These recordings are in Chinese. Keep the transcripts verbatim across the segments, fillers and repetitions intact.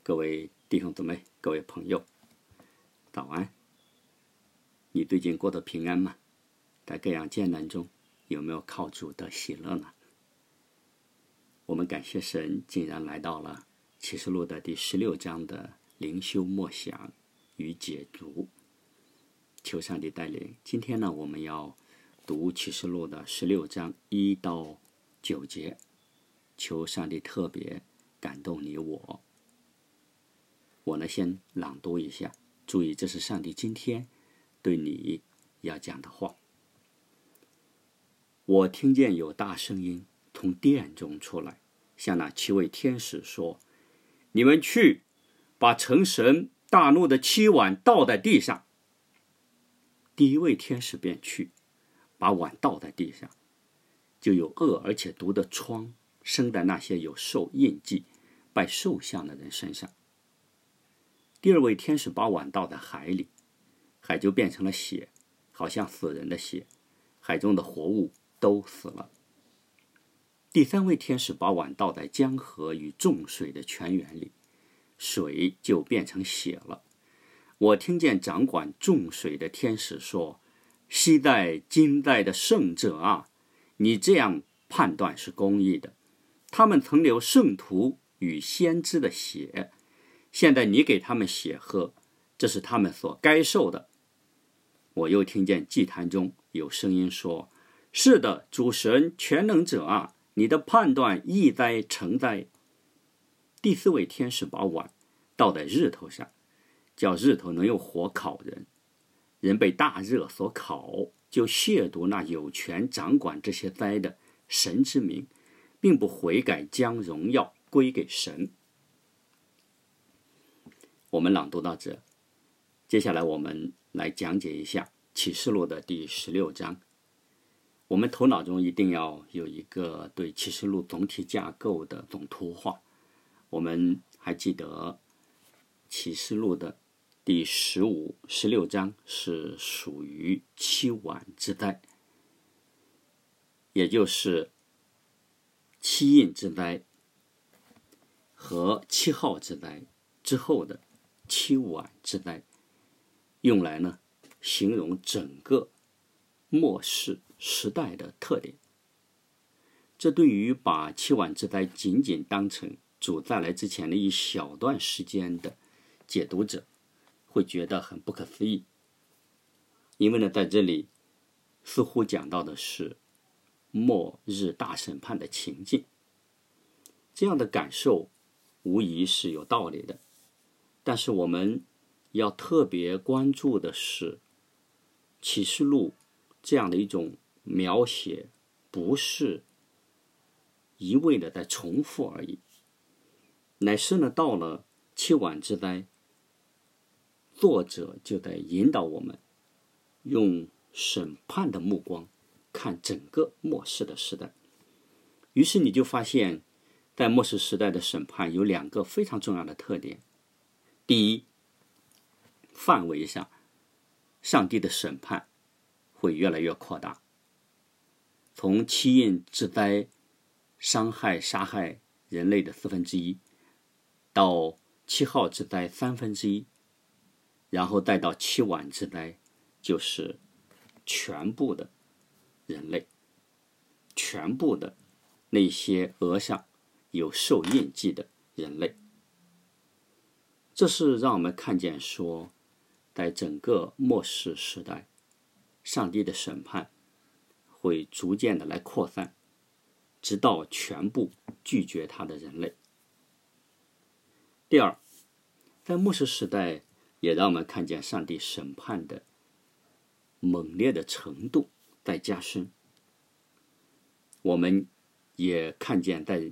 各位弟兄姊妹，各位朋友，早安！你最近过得平安吗？在各样艰难中，有没有靠主的喜乐呢？我们感谢神，竟然来到了启示录的第十六章的灵修默想与解读。求上帝带领。今天呢，我们要读启示录的十六章一到九节。求上帝特别感动你我。我呢，先朗读一下，注意，这是上帝今天对你要讲的话。我听见有大声音从殿中出来，向那七位天使说：你们去，把盛神大怒的七碗倒在地上。第一位天使便去，把碗倒在地上，就有恶而且毒的疮生在那些有兽印记、拜兽像的人身上。第二位天使把碗倒在海里，海就变成了血，好像死人的血，海中的活物都死了。第三位天使把碗倒在江河与众水的泉源里，水就变成血了。我听见掌管众水的天使说：昔在今在的圣者啊，你这样判断是公义的。他们曾流圣徒与先知的血，现在你给他们血喝，这是他们所该受的。我又听见祭坛中有声音说：是的，主神全能者啊，你的判断义哉诚哉。第四位天使把碗倒在日头上，叫日头能用火烤人。人被大热所烤，就亵渎那有权掌管这些灾的神之名，并不悔改，将荣耀归给神。我们朗读到这，接下来我们来讲解一下启示录的第十六章。我们头脑中一定要有一个对启示录总体架构的总图画。我们还记得启示录的第十五、十六章是属于七碗之灾，也就是七印之灾和七号之灾之后的七碗之灾，用来呢形容整个末世时代的特点。这对于把七碗之灾仅仅当成主再来之前的一小段时间的解读者，会觉得很不可思议。因为呢，在这里似乎讲到的是末日大审判的情境。这样的感受无疑是有道理的，但是我们要特别关注的是，启示录这样的一种描写不是一味的在重复而已，乃是呢到了七碗之灾，作者就在引导我们用审判的目光看整个末世的时代。于是你就发现，在末世时代的审判有两个非常重要的特点。第一，范围上上帝的审判会越来越扩大，从七印之灾伤害杀害人类的四分之一，到七号之灾三分之一，然后再到七碗之灾，就是全部的人类，全部的那些额上有受印记的人类。这是让我们看见说，在整个末世时代，上帝的审判会逐渐的来扩散，直到全部拒绝他的人类。第二，在末世时代也让我们看见上帝审判的猛烈的程度在加深。我们也看见在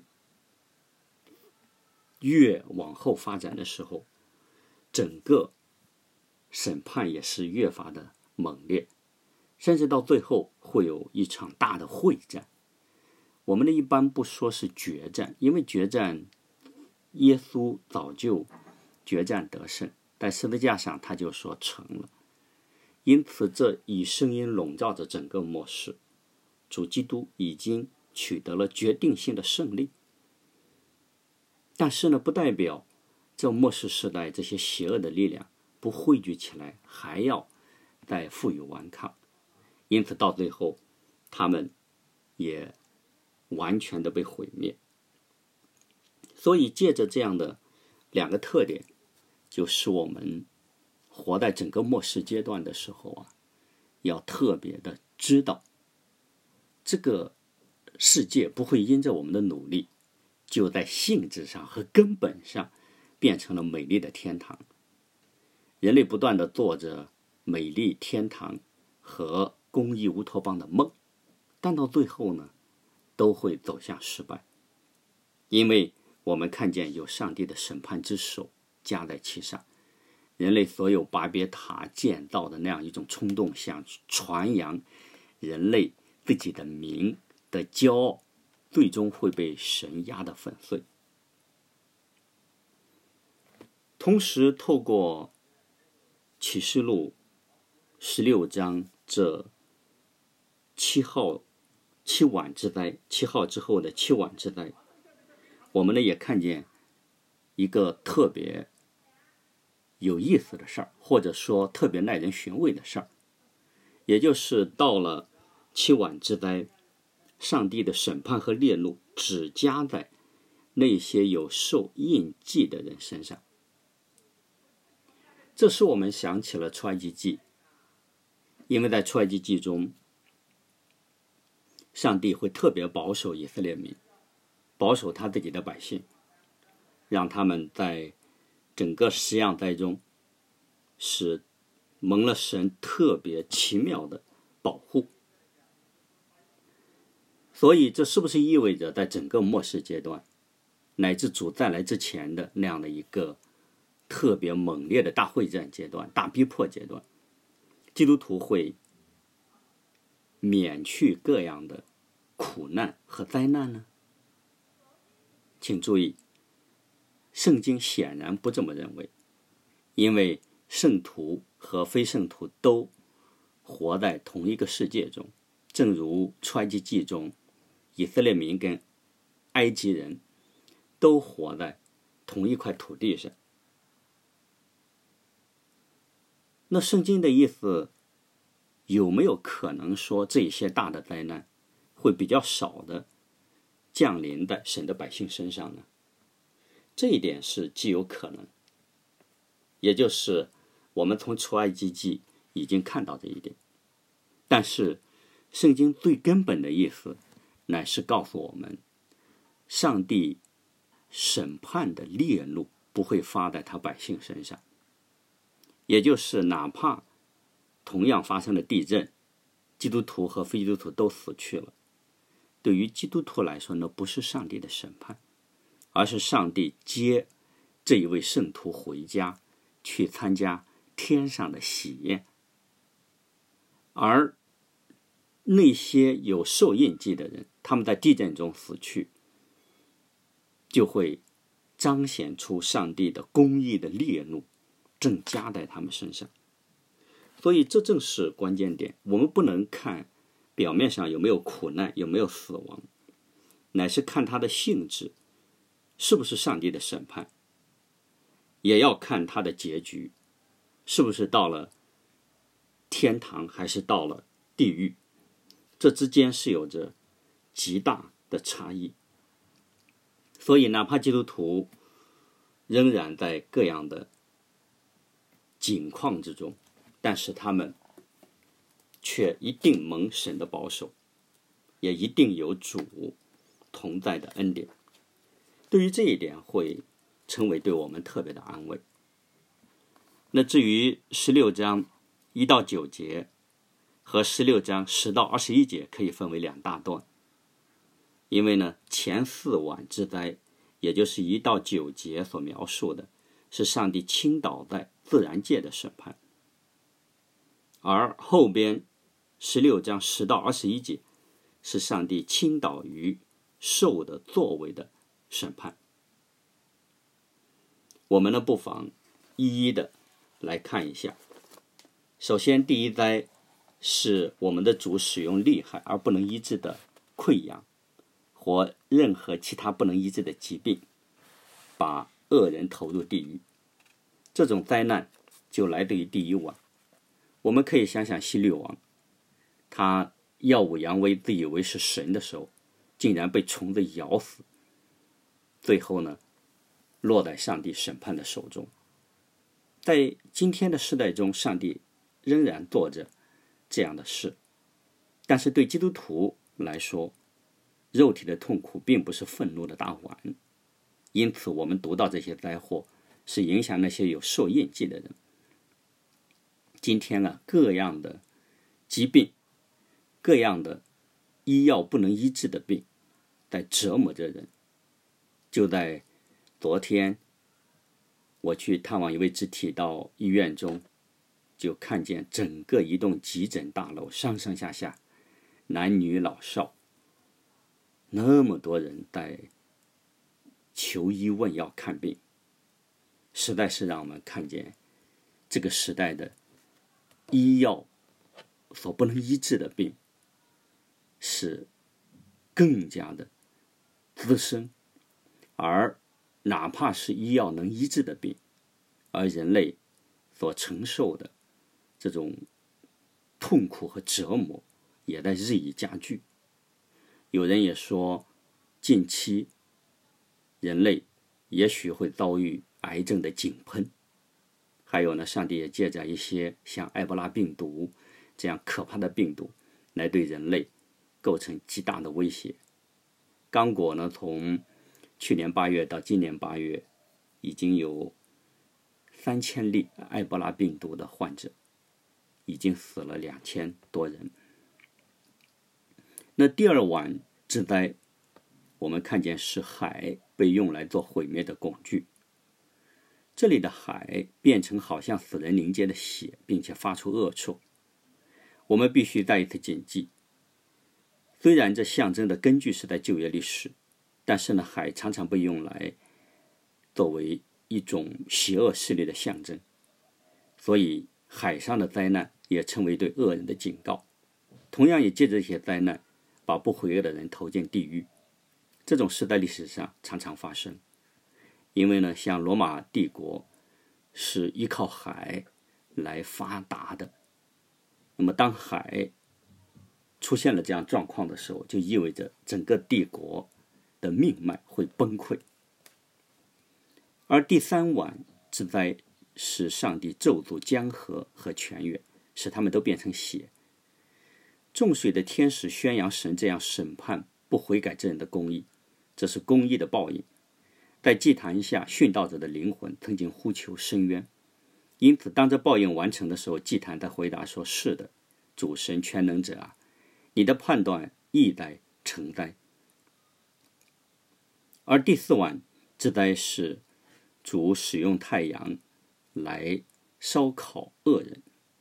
越往后发展的时候，整个审判也是越发的猛烈，甚至到最后会有一场大的会战。我们呢一般不说是决战，因为决战耶稣早就决战得胜，在十字架上他就说成了。因此这以声音笼罩着整个末世，主基督已经取得了决定性的胜利。但是呢，不代表这末世时代这些邪恶的力量不汇聚起来，还要再负隅顽抗，因此到最后他们也完全的被毁灭。所以借着这样的两个特点，就使我们活在整个末世阶段的时候啊，要特别的知道，这个世界不会因着我们的努力，就在性质上和根本上变成了美丽的天堂。人类不断的做着美丽天堂和公益乌托邦的梦，但到最后呢，都会走向失败，因为我们看见有上帝的审判之手加在其上。人类所有巴别塔建造的那样一种冲动，想传扬人类自己的名的骄傲，最终会被神压得粉碎。同时透过启示录十六章这七号七晚之灾，七号之后的七晚之灾，我们呢也看见一个特别有意思的事儿，或者说特别耐人寻味的事儿，也就是到了七晚之灾，上帝的审判和烈怒只加在那些有受印记的人身上。这使我们想起了出埃及记，因为在出埃及记中，上帝会特别保守以色列民，保守他自己的百姓，让他们在整个十样灾中是蒙了神特别奇妙的保护。所以这是不是意味着在整个末世阶段，乃至主再来之前的那样的一个特别猛烈的大会战阶段、大逼迫阶段，基督徒会免去各样的苦难和灾难呢？请注意，圣经显然不这么认为，因为圣徒和非圣徒都活在同一个世界中，正如出埃及记中，以色列民跟埃及人都活在同一块土地上。那圣经的意思有没有可能说这些大的灾难会比较少的降临在神的百姓身上呢？这一点是极有可能，也就是我们从出埃及记已经看到这一点。但是圣经最根本的意思乃是告诉我们，上帝审判的烈怒不会发在他百姓身上，也就是哪怕同样发生了地震，基督徒和非基督徒都死去了，对于基督徒来说呢，不是上帝的审判，而是上帝接这一位圣徒回家，去参加天上的喜宴。而那些有受印记的人，他们在地震中死去，就会彰显出上帝的公义的烈怒正加在他们身上。所以这正是关键点，我们不能看表面上有没有苦难，有没有死亡，乃是看它的性质是不是上帝的审判，也要看它的结局是不是到了天堂还是到了地狱，这之间是有着极大的差异。所以哪怕基督徒仍然在各样的境况之中，但是他们却一定蒙神的保守，也一定有主同在的恩典。对于这一点会成为对我们特别的安慰。那至于十六章一到九节和十六章十到二十一节可以分为两大段，因为呢，前四晚之灾，也就是一到九节所描述的是上帝倾倒在自然界的审判，而后边十六章十到二十一节是上帝倾倒于兽的作为的审判。我们呢，不妨一一的来看一下。首先，第一灾是我们的主使用厉害而不能医治的溃疡或任何其他不能医治的疾病，把恶人投入地狱。这种灾难就来自于第一晚。我们可以想想希律王，他耀武扬威，自以为是神的时候，竟然被虫子咬死，最后呢，落在上帝审判的手中。在今天的世代中，上帝仍然做着这样的事，但是对基督徒来说，肉体的痛苦并不是愤怒的大碗，因此我们读到这些灾祸是影响那些有受印记的人。今天啊，各样的疾病，各样的医药不能医治的病在折磨着人。就在昨天，我去探望一位肢体到医院中，就看见整个一栋急诊大楼上上下下，男女老少，那么多人在求医问药看病，实在是让我们看见这个时代的医药所不能医治的病是更加的滋生，而哪怕是医药能医治的病，而人类所承受的这种痛苦和折磨也在日益加剧。有人也说，近期人类也许会遭遇癌症的井喷。还有呢，上帝也借着一些像埃博拉病毒这样可怕的病毒来对人类构成极大的威胁。刚果呢，从去年八月到今年八月，已经有三千例埃博拉病毒的患者，已经死了两千多人。那第二晚之灾，我们看见是海被用来做毁灭的工具。这里的海变成好像死人凝结的血，并且发出恶臭。我们必须再一次谨记，虽然这象征的根据是在旧约历史，但是呢，海常常被用来作为一种邪恶势力的象征，所以海上的灾难也成为对恶人的警告。同样也借着这些灾难，把不悔恶的人投进地狱。这种事在历史上常常发生。因为呢，像罗马帝国是依靠海来发达的，那么当海出现了这样状况的时候，就意味着整个帝国的命脉会崩溃。而第三晚之灾是上帝咒诅江河和泉源，使他们都变成血。众水的天使宣扬神这样审判不悔改之人的公义，这是公义的报应。在祭坛下，殉道者的灵魂曾经呼求深渊，因此当这报应完成的时候，祭坛在回答说，是的，主神全能者啊，你的判断义在成灾。而第四晚之灾是主使用太阳来烧烤恶人。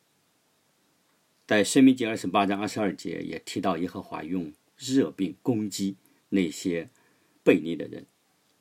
在申命记二十八章二十二节也提到，耶和华用热病攻击那些悖逆的人。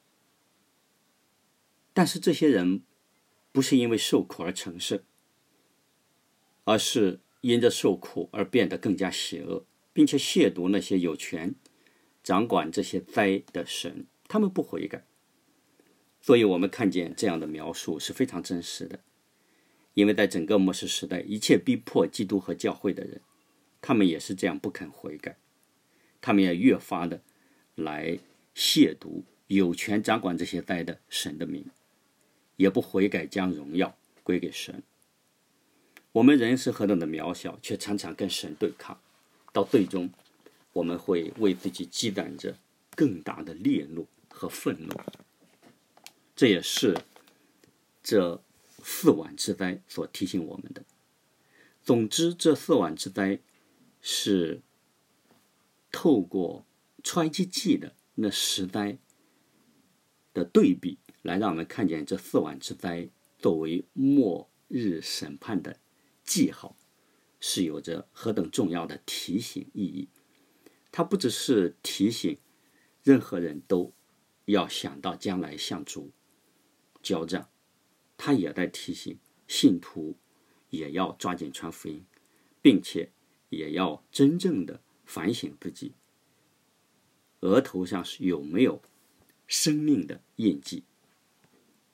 但是这些人不是因为受苦而成圣，而是因着受苦而变得更加邪恶，并且亵渎那些有权掌管这些灾的神，他们不悔改。所以我们看见这样的描述是非常真实的，因为在整个末世时代，一切逼迫基督和教会的人，他们也是这样不肯悔改，他们也越发的来亵渎有权掌管这些灾的神的名，也不悔改将荣耀归给神。我们人是何等的渺小，却常常跟神对抗，到最终我们会为自己积攒着更大的烈怒和愤怒。这也是这四晚之灾所提醒我们的。总之，这四晚之灾是透过出埃及记的那十灾的对比，来让我们看见这四晚之灾作为末日审判的记号，是有着何等重要的提醒意义。它不只是提醒任何人都要想到将来向主交账，它也在提醒信徒也要抓紧传福音，并且也要真正的反省自己额头上是有没有生命的印记。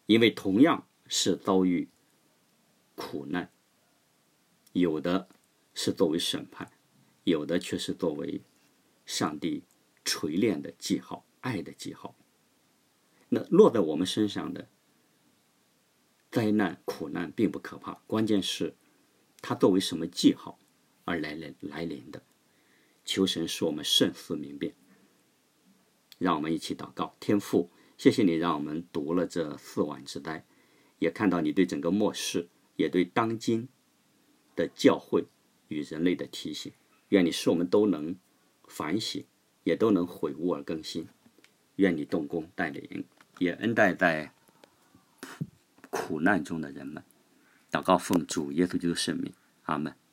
因为同样是遭遇苦难，有的是作为审判，有的却是作为上帝锤炼的记号，爱的记号。那落在我们身上的灾难苦难并不可怕，关键是它作为什么记号而来临来临的。求神使我们慎思明辨。让我们一起祷告。天父，谢谢你让我们读了这四晚之灾，也看到你对整个末世，也对当今的教会与人类的提醒。愿你使我们都能反省，也都能悔悟而更新。愿你动工带领，也恩待在苦难中的人们。祷告奉主耶稣基督圣名，阿们。